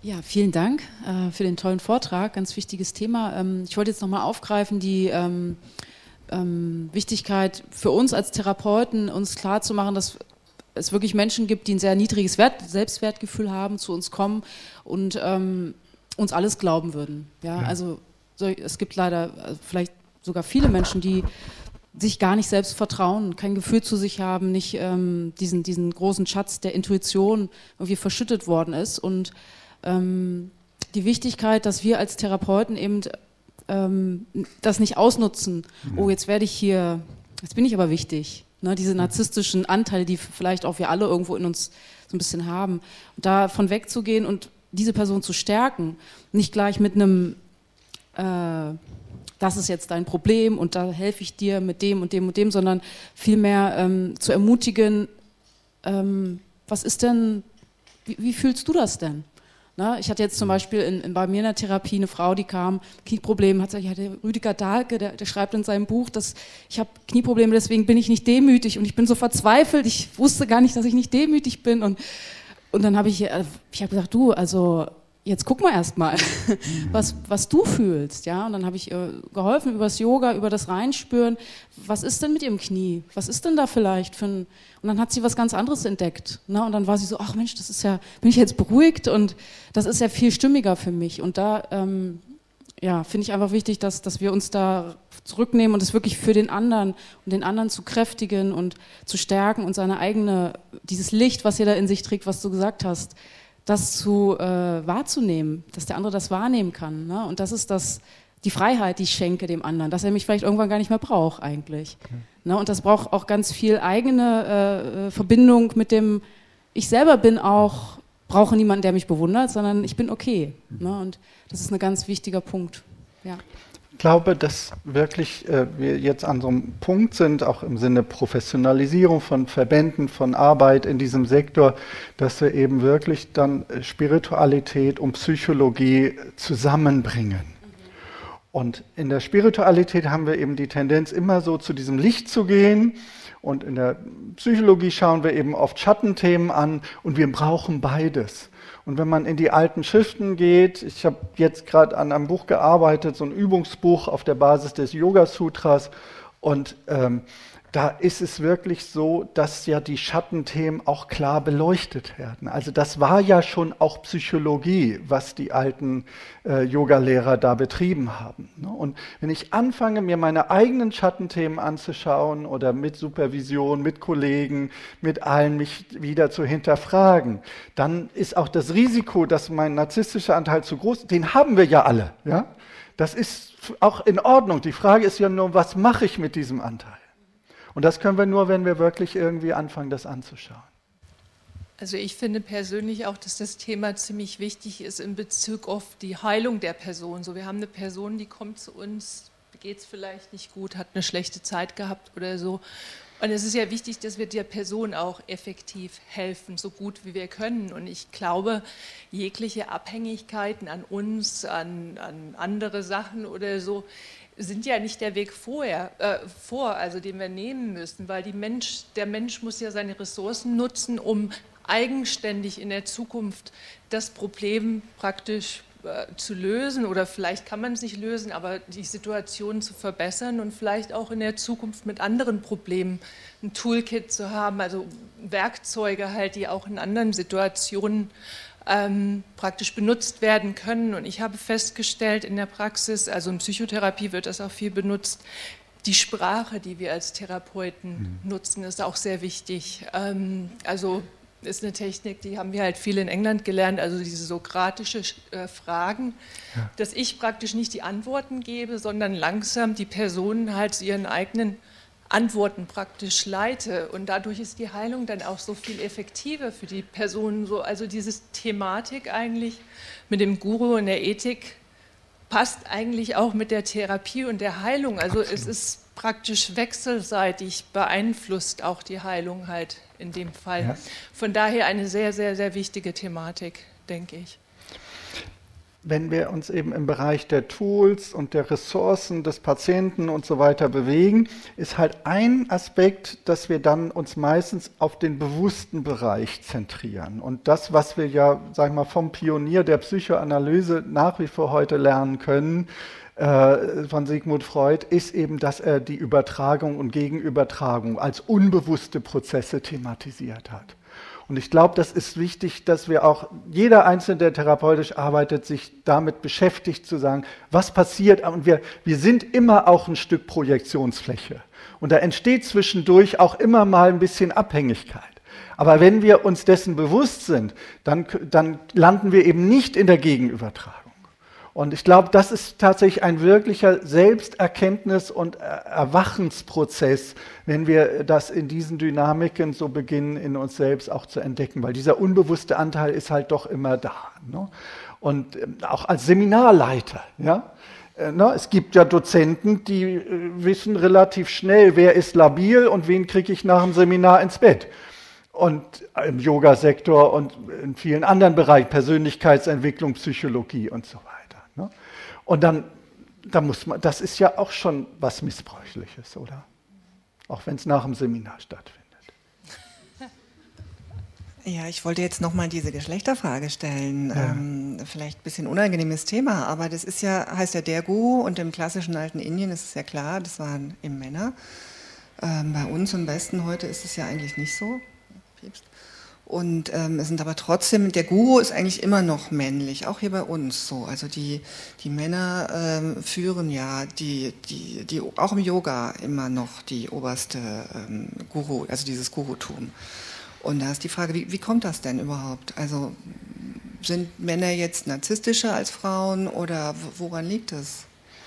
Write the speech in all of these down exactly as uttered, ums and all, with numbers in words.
Ja, vielen Dank äh, für den tollen Vortrag, ganz wichtiges Thema. Ähm, ich wollte jetzt nochmal aufgreifen, die ähm, ähm, Wichtigkeit für uns als Therapeuten, uns klarzumachen, dass es wirklich Menschen gibt, die ein sehr niedriges Wert, Selbstwertgefühl haben, zu uns kommen und ähm, uns alles glauben würden. Ja, ja. Also so, es gibt leider also vielleicht sogar viele Menschen, die sich gar nicht selbst vertrauen, kein Gefühl zu sich haben, nicht ähm, diesen, diesen großen Schatz der Intuition irgendwie verschüttet worden ist. Und ähm, die Wichtigkeit, dass wir als Therapeuten eben ähm, das nicht ausnutzen. Mhm. Oh, jetzt werde ich hier, jetzt bin ich aber wichtig. Ne, diese narzisstischen Anteile, die vielleicht auch wir alle irgendwo in uns so ein bisschen haben. Und davon wegzugehen und diese Person zu stärken, nicht gleich mit einem äh, das ist jetzt dein Problem und da helfe ich dir mit dem und dem und dem, sondern vielmehr ähm, zu ermutigen, ähm, was ist denn, wie, wie fühlst du das denn? Na, ich hatte jetzt zum Beispiel in, in, bei mir in der Therapie eine Frau, die kam, Knieprobleme, hat gesagt, ja, der Rüdiger Dahlke, der, der schreibt in seinem Buch, dass ich habe Knieprobleme, deswegen bin ich nicht demütig und ich bin so verzweifelt, ich wusste gar nicht, dass ich nicht demütig bin und, und dann habe ich, ich habe gesagt, du, also jetzt guck mal erst mal, was, was du fühlst, ja, und dann habe ich ihr geholfen über das Yoga, über das Reinspüren, was ist denn mit ihrem Knie, was ist denn da vielleicht für ein, und dann hat sie was ganz anderes entdeckt, ne? Und dann war sie so, ach Mensch, das ist ja, bin ich jetzt beruhigt und das ist ja viel stimmiger für mich und da, ähm, ja, finde ich einfach wichtig, dass, dass wir uns da zurücknehmen und es wirklich für den anderen und den anderen zu kräftigen und zu stärken und seine eigene, dieses Licht, was jeder in sich trägt, was du gesagt hast, das zu äh, wahrzunehmen, dass der andere das wahrnehmen kann. Ne? Und das ist das, die Freiheit, die ich schenke dem anderen, dass er mich vielleicht irgendwann gar nicht mehr braucht eigentlich. Okay. Ne? Und das braucht auch ganz viel eigene äh, Verbindung mit dem, ich selber bin auch, brauche niemanden, der mich bewundert, sondern ich bin okay. Mhm. Ne? Und das ist ein ganz wichtiger Punkt. Ja. Ich glaube, dass wirklich äh, wir jetzt an so einem Punkt sind, auch im Sinne Professionalisierung von Verbänden, von Arbeit in diesem Sektor, dass wir eben wirklich dann Spiritualität und Psychologie zusammenbringen. Mhm. Und in der Spiritualität haben wir eben die Tendenz, immer so zu diesem Licht zu gehen. Und in der Psychologie schauen wir eben oft Schattenthemen an und wir brauchen beides. Und wenn man in die alten Schriften geht, ich habe jetzt gerade an einem Buch gearbeitet, so ein Übungsbuch auf der Basis des Yoga-Sutras und ähm, da ist es wirklich so, dass ja die Schattenthemen auch klar beleuchtet werden. Also das war ja schon auch Psychologie, was die alten äh, Yogalehrer da betrieben haben. Ne? Und wenn ich anfange, mir meine eigenen Schattenthemen anzuschauen oder mit Supervision, mit Kollegen, mit allen mich wieder zu hinterfragen, dann ist auch das Risiko, dass mein narzisstischer Anteil zu groß ist, den haben wir ja alle. Ja? Das ist auch in Ordnung. Die Frage ist ja nur, was mache ich mit diesem Anteil? Und das können wir nur, wenn wir wirklich irgendwie anfangen, das anzuschauen. Also ich finde persönlich auch, dass das Thema ziemlich wichtig ist in Bezug auf die Heilung der Person. So, wir haben eine Person, die kommt zu uns, geht es vielleicht nicht gut, hat eine schlechte Zeit gehabt oder so. Und es ist ja wichtig, dass wir der Person auch effektiv helfen, so gut wie wir können. Und ich glaube, jegliche Abhängigkeiten an uns, an, an andere Sachen oder so, sind ja nicht der Weg vorher, äh, vor, also den wir nehmen müssen, weil die Mensch, der Mensch muss ja seine Ressourcen nutzen, um eigenständig in der Zukunft das Problem praktisch äh, zu lösen oder vielleicht kann man es nicht lösen, aber die Situation zu verbessern und vielleicht auch in der Zukunft mit anderen Problemen ein Toolkit zu haben, also Werkzeuge halt, die auch in anderen Situationen Ähm, praktisch benutzt werden können. Und ich habe festgestellt in der Praxis, also in Psychotherapie wird das auch viel benutzt, die Sprache, die wir als Therapeuten mhm. nutzen, ist auch sehr wichtig. Ähm, also ist eine Technik, die haben wir halt viel in England gelernt, also diese sokratische äh, Fragen, ja. dass ich praktisch nicht die Antworten gebe, sondern langsam die Personen halt zu ihren eigenen Antworten praktisch leite und dadurch ist die Heilung dann auch so viel effektiver für die Personen. So, also diese Thematik eigentlich mit dem Guru und der Ethik passt eigentlich auch mit der Therapie und der Heilung. Also Absolut. Es ist praktisch wechselseitig beeinflusst auch die Heilung halt in dem Fall. Ja. Von daher eine sehr, sehr, sehr wichtige Thematik, denke ich. wenn wir uns eben im Bereich der Tools und der Ressourcen des Patienten und so weiter bewegen, ist halt ein Aspekt, dass wir dann uns meistens auf den bewussten Bereich zentrieren. Und das, was wir ja, sag ich mal, vom Pionier der Psychoanalyse nach wie vor heute lernen können, äh, von Sigmund Freud, ist eben, dass er die Übertragung und Gegenübertragung als unbewusste Prozesse thematisiert hat. Und ich glaube, das ist wichtig, dass wir auch, jeder Einzelne, der therapeutisch arbeitet, sich damit beschäftigt, zu sagen, was passiert. Und wir, wir sind immer auch ein Stück Projektionsfläche. Und da entsteht zwischendurch auch immer mal ein bisschen Abhängigkeit. Aber wenn wir uns dessen bewusst sind, dann, dann landen wir eben nicht in der Gegenübertragung. Und ich glaube, das ist tatsächlich ein wirklicher Selbsterkenntnis- und Erwachensprozess, wenn wir das in diesen Dynamiken so beginnen, in uns selbst auch zu entdecken, weil dieser unbewusste Anteil ist halt doch immer da. Ne? Und auch als Seminarleiter, ja. Es gibt ja Dozenten, die wissen relativ schnell, wer ist labil und wen kriege ich nach dem Seminar ins Bett. Und im Yoga-Sektor und in vielen anderen Bereichen, Persönlichkeitsentwicklung, Psychologie und so weiter. Und dann, dann muss man, das ist ja auch schon was Missbräuchliches, oder? Auch wenn es nach dem Seminar stattfindet. Ja, ich wollte jetzt nochmal diese Geschlechterfrage stellen. Ja. Ähm, vielleicht ein bisschen unangenehmes Thema, aber das ist ja, heißt ja der Guru und im klassischen alten Indien ist es ja klar, das waren eben Männer. Ähm, bei uns im Westen heute ist es ja eigentlich nicht so. Und ähm, es sind aber trotzdem, der Guru ist eigentlich immer noch männlich, auch hier bei uns so. Also die, die Männer ähm, führen ja die, die, die, auch im Yoga immer noch die oberste ähm, Guru, also dieses Gurutum. Und da ist die Frage, wie, wie kommt das denn überhaupt? Also sind Männer jetzt narzisstischer als Frauen oder woran liegt es?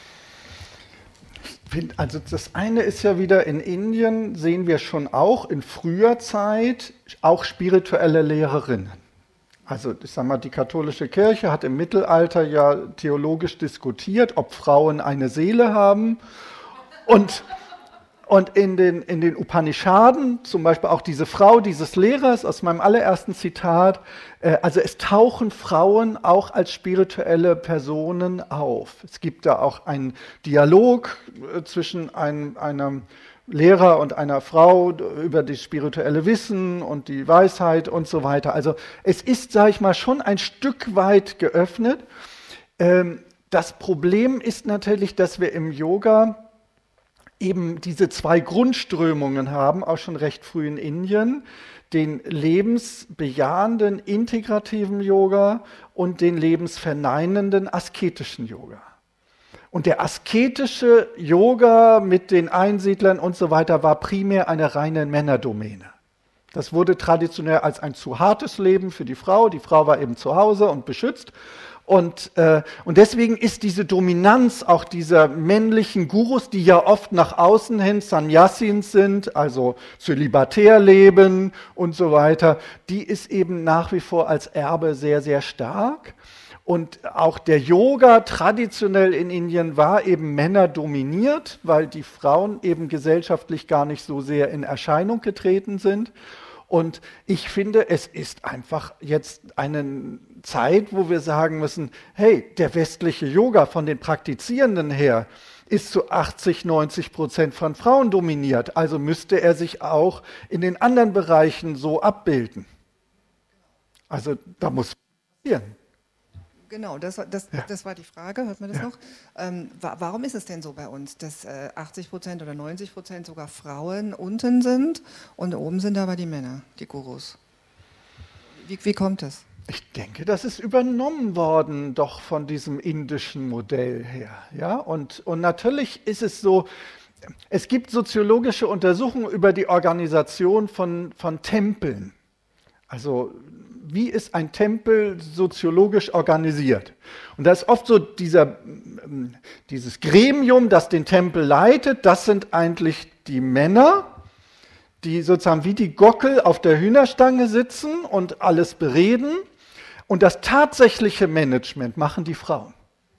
Also das eine ist ja wieder, in Indien sehen wir schon auch in früher Zeit auch spirituelle Lehrerinnen. Also ich sage mal, die katholische Kirche hat im Mittelalter ja theologisch diskutiert, ob Frauen eine Seele haben. Und, und in den, in den Upanishaden, zum Beispiel auch diese Frau dieses Lehrers aus meinem allerersten Zitat, äh, also es tauchen Frauen auch als spirituelle Personen auf. Es gibt da auch einen Dialog äh, zwischen ein, einem Lehrer und einer Frau über das spirituelle Wissen und die Weisheit und so weiter. Also es ist, sage ich mal, schon ein Stück weit geöffnet. Ähm, das Problem ist natürlich, dass wir im Yoga eben diese zwei Grundströmungen haben, auch schon recht früh in Indien, den lebensbejahenden, integrativen Yoga und den lebensverneinenden, asketischen Yoga. Und der asketische Yoga mit den Einsiedlern und so weiter war primär eine reine Männerdomäne. Das wurde traditionell als ein zu hartes Leben für die Frau. Die Frau war eben zu Hause und beschützt. Und, äh, und deswegen ist diese Dominanz auch dieser männlichen Gurus, die ja oft nach außen hin Sannyasins sind, also zölibatär leben und so weiter, die ist eben nach wie vor als Erbe sehr, sehr stark. Und auch der Yoga traditionell in Indien war eben männerdominiert, weil die Frauen eben gesellschaftlich gar nicht so sehr in Erscheinung getreten sind. Und ich finde, es ist einfach jetzt eine Zeit, wo wir sagen müssen, hey, der westliche Yoga von den Praktizierenden her ist zu achtzig, neunzig Prozent von Frauen dominiert. Also müsste er sich auch in den anderen Bereichen so abbilden. Also da muss passieren. Genau, das, das, Ja. das war die Frage, hört man das Ja. noch? Ähm, wa warum ist es denn so bei uns, dass äh, achtzig Prozent oder neunzig Prozent sogar Frauen unten sind und oben sind aber die Männer, die Gurus? Wie, wie kommt das? Ich denke, das ist übernommen worden doch von diesem indischen Modell her. Ja? Und, und natürlich ist es so, es gibt soziologische Untersuchungen über die Organisation von, von Tempeln. Also wie ist ein Tempel soziologisch organisiert? Und da ist oft so dieser, dieses Gremium, das den Tempel leitet, das sind eigentlich die Männer, die sozusagen wie die Gockel auf der Hühnerstange sitzen und alles bereden. Und das tatsächliche Management machen die Frauen.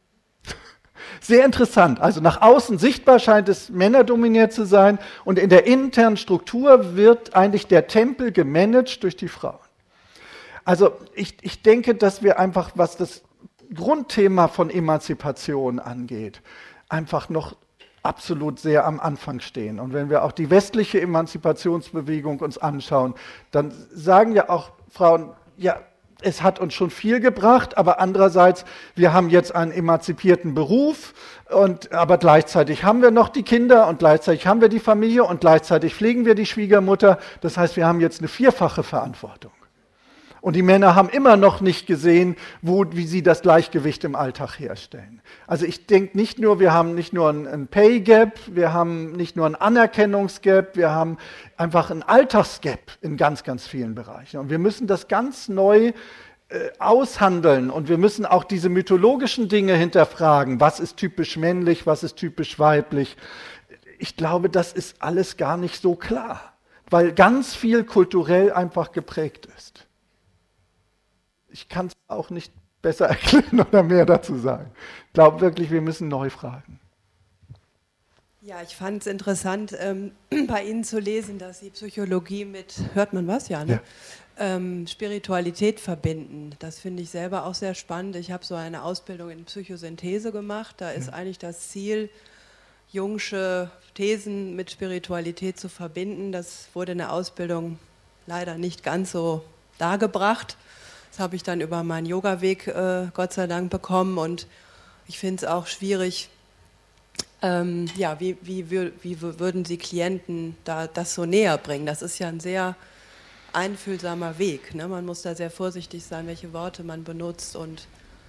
Sehr interessant. Also nach außen sichtbar scheint es männerdominiert zu sein und in der internen Struktur wird eigentlich der Tempel gemanagt durch die Frauen. Also ich, ich denke, dass wir einfach, was das Grundthema von Emanzipation angeht, einfach noch absolut sehr am Anfang stehen. Und wenn wir auch die westliche Emanzipationsbewegung uns anschauen, dann sagen ja auch Frauen, ja, es hat uns schon viel gebracht, aber andererseits, wir haben jetzt einen emanzipierten Beruf, und, aber gleichzeitig haben wir noch die Kinder und gleichzeitig haben wir die Familie und gleichzeitig pflegen wir die Schwiegermutter. Das heißt, wir haben jetzt eine vierfache Verantwortung. Und die Männer haben immer noch nicht gesehen, wo, wie sie das Gleichgewicht im Alltag herstellen. Also ich denke nicht nur, wir haben nicht nur ein Pay Gap, wir haben nicht nur ein Anerkennungsgap, wir haben einfach ein Alltagsgap in ganz, ganz vielen Bereichen. Und wir müssen das ganz neu äh, aushandeln und wir müssen auch diese mythologischen Dinge hinterfragen. Was ist typisch männlich, was ist typisch weiblich? Ich glaube, das ist alles gar nicht so klar, weil ganz viel kulturell einfach geprägt ist. Ich kann es auch nicht besser erklären oder mehr dazu sagen. Ich glaube wirklich, wir müssen neu fragen. Ja, ich fand es interessant, ähm, bei Ihnen zu lesen, dass Sie Psychologie mit, hört man was? Ja, ne? Ja. Ähm, Spiritualität verbinden. Das finde ich selber auch sehr spannend. Ich habe so eine Ausbildung in Psychosynthese gemacht. Da ist ja. eigentlich das Ziel, Jungsche Thesen mit Spiritualität zu verbinden. Das wurde in der Ausbildung leider nicht ganz so dargebracht. Das habe ich dann über meinen Yoga-Weg äh, Gott sei Dank bekommen und ich finde es auch schwierig, ähm, ja, wie, wie, wie würden Sie Klienten da das so näher bringen? Das ist ja ein sehr einfühlsamer Weg, ne? Man muss da sehr vorsichtig sein, welche Worte man benutzt und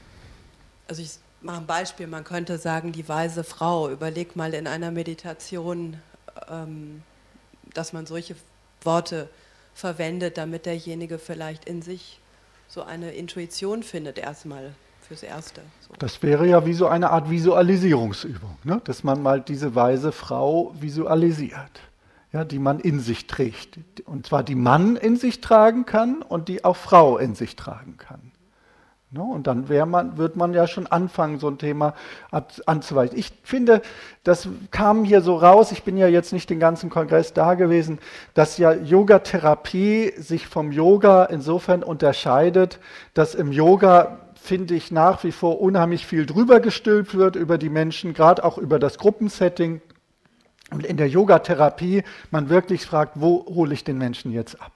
also ich mache ein Beispiel, man könnte sagen, die weise Frau, überleg mal in einer Meditation, ähm, dass man solche Worte verwendet, damit derjenige vielleicht in sich so eine Intuition findet, erstmal fürs Erste. So. Das wäre ja wie so eine Art Visualisierungsübung, ne? Dass man mal diese weise Frau visualisiert, ja, die man in sich trägt. Und zwar die Mann in sich tragen kann und die auch Frau in sich tragen kann. Ne? Und dann wär man, wird man ja schon anfangen, so ein Thema anzuweichen. Ich finde, das kam hier so raus, ich bin ja jetzt nicht den ganzen Kongress da gewesen, dass ja Yogatherapie sich vom Yoga insofern unterscheidet, dass im Yoga, finde ich, nach wie vor unheimlich viel drüber gestülpt wird über die Menschen, gerade auch über das Gruppensetting. Und in der Yogatherapie man wirklich fragt, wo hole ich den Menschen jetzt ab?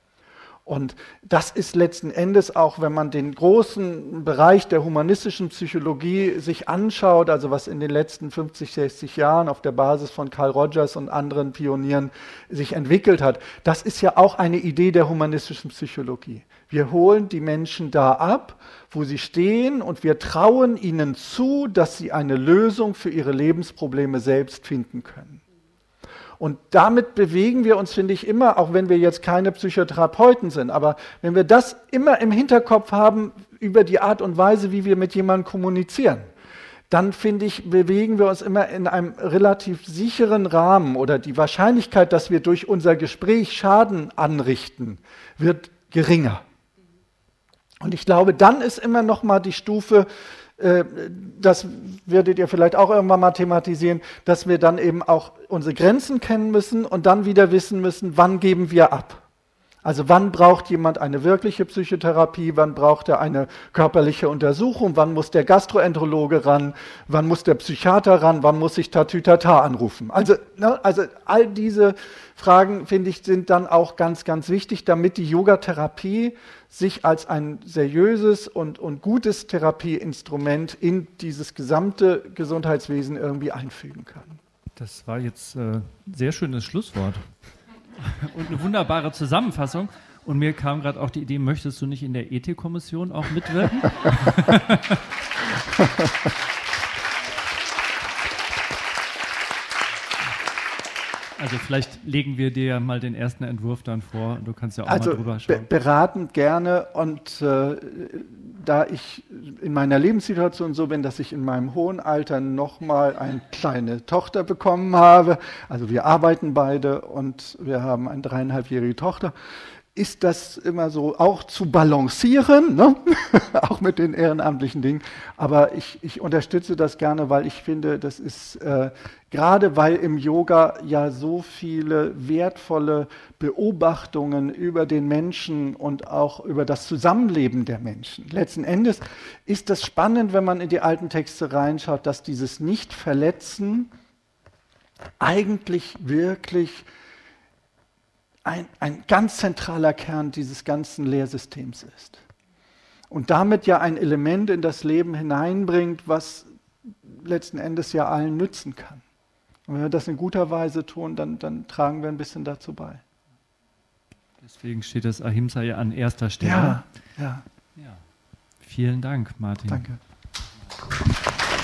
Und das ist letzten Endes auch, wenn man den großen Bereich der humanistischen Psychologie sich anschaut, also was in den letzten fünfzig, sechzig Jahren auf der Basis von Carl Rogers und anderen Pionieren sich entwickelt hat, das ist ja auch eine Idee der humanistischen Psychologie. Wir holen die Menschen da ab, wo sie stehen und wir trauen ihnen zu, dass sie eine Lösung für ihre Lebensprobleme selbst finden können. Und damit bewegen wir uns, finde ich, immer, auch wenn wir jetzt keine Psychotherapeuten sind, aber wenn wir das immer im Hinterkopf haben über die Art und Weise, wie wir mit jemandem kommunizieren, dann, finde ich, bewegen wir uns immer in einem relativ sicheren Rahmen oder die Wahrscheinlichkeit, dass wir durch unser Gespräch Schaden anrichten, wird geringer. Und ich glaube, dann ist immer noch mal die Stufe, das werdet ihr vielleicht auch irgendwann mal thematisieren, dass wir dann eben auch unsere Grenzen kennen müssen und dann wieder wissen müssen, wann geben wir ab. Also wann braucht jemand eine wirkliche Psychotherapie, wann braucht er eine körperliche Untersuchung, wann muss der Gastroenterologe ran, wann muss der Psychiater ran, wann muss ich Tatütata anrufen. Also, ne, also all diese Fragen, finde ich, sind dann auch ganz, ganz wichtig, damit die Yogatherapie sich als ein seriöses und, und gutes Therapieinstrument in dieses gesamte Gesundheitswesen irgendwie einfügen kann. Das war jetzt ein äh, sehr schönes Schlusswort und eine wunderbare Zusammenfassung. Und mir kam gerade auch die Idee, möchtest du nicht in der Ethikkommission auch mitwirken? Also vielleicht legen wir dir ja mal den ersten Entwurf dann vor und du kannst ja auch also mal drüber schauen. Be- beratend gerne und äh, da ich in meiner Lebenssituation so bin, dass ich in meinem hohen Alter nochmal eine kleine Tochter bekommen habe, also wir arbeiten beide und wir haben eine dreieinhalbjährige Tochter, ist das immer so auch zu balancieren, ne? Auch mit den ehrenamtlichen Dingen. Aber ich, ich unterstütze das gerne, weil ich finde, das ist äh, gerade weil im Yoga ja so viele wertvolle Beobachtungen über den Menschen und auch über das Zusammenleben der Menschen. Letzten Endes ist das spannend, wenn man in die alten Texte reinschaut, dass dieses Nicht-Verletzen eigentlich wirklich Ein, ein ganz zentraler Kern dieses ganzen Lehrsystems ist. Und damit ja ein Element in das Leben hineinbringt, was letzten Endes ja allen nützen kann. Und wenn wir das in guter Weise tun, dann, dann tragen wir ein bisschen dazu bei. Deswegen steht das Ahimsa ja an erster Stelle. Ja, ja. ja. Vielen Dank, Martin. Danke.